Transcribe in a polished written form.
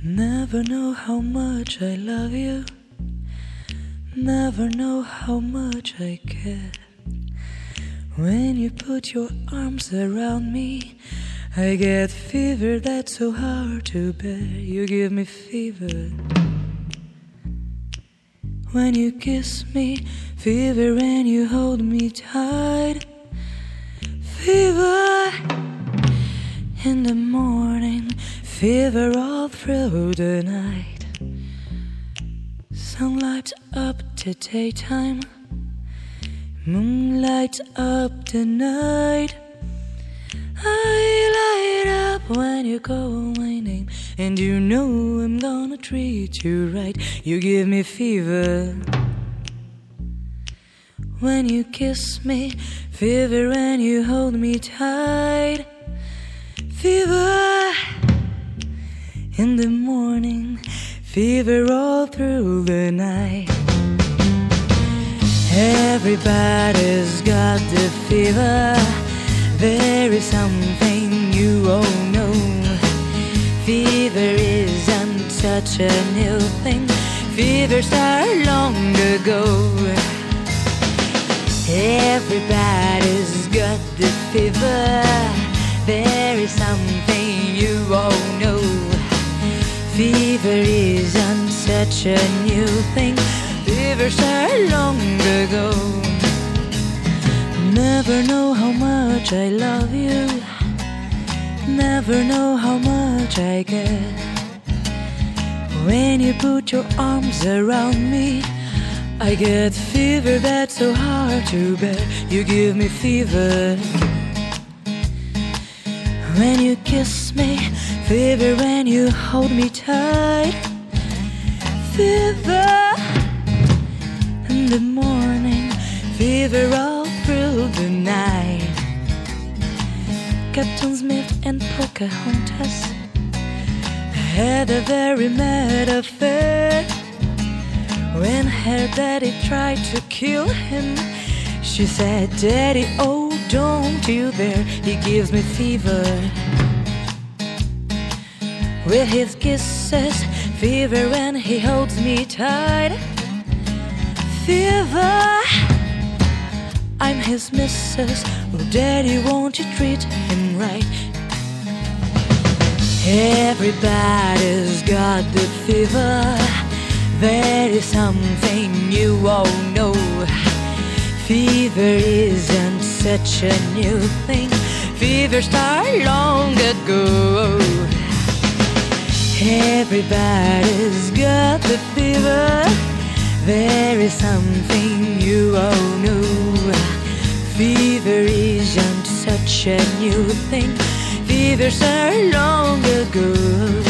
Never know how much I love you. Never know how much I care. When you put your arms around me, I get fever that's so hard to bear. You give me fever when you kiss me, fever when you hold me tight, fever in the morning, fever all through the night. Sun lights up the daytime, moon lights up the night. I light up when you call my name, and you know I'm gonna treat you right. You give me fever when you kiss me, fever when you hold me tight, fever in the morning, fever all through the night. Everybody's got the fever. There is something you all know. Fever isn't such a new thing. Fever started long ago. Everybody's got the fever. There is something you all know. Fever isn't such a new thing. Fever started long ago. Never know how much I love you. Never know how much I care. When you put your arms around me, I get fever that's so hard to bear. You give me fever when you kiss me, fever when you hold me tight, fever in the morning, fever all through the night. Captain Smith and Pocahontas had a very mad affair. When her daddy tried to kill him, she said, "Daddy, oh, don't you dare. He gives me fever with his kisses, fever when he holds me tight, fever. I'm his missus. Oh, Daddy, won't you treat him right?" Everybody's got the fever. There is something you all know. Fever isn't such a new thing. Fever started long ago. Everybody's got the fever. There is something you all know. Fever isn't such a new thing. Fever started long ago.